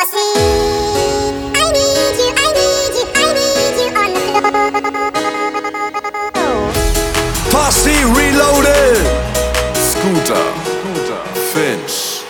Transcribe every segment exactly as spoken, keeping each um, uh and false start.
Posse reloaded. Scooter, Finch,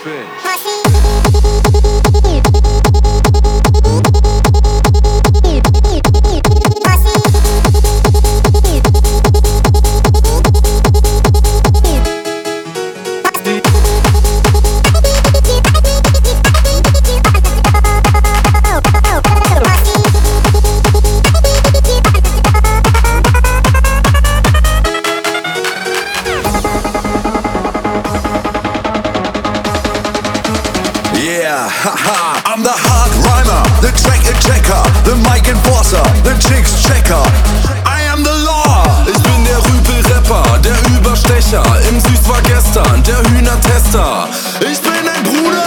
yeah, haha, I'm the hard rhymer, the track checker, the mic enforcer, the chicks checker. I am the law. Ich bin der Rüpel-Rapper, der Überstecher, im Süß war gestern, der Hühner-Tester. Ich bin ein Bruder.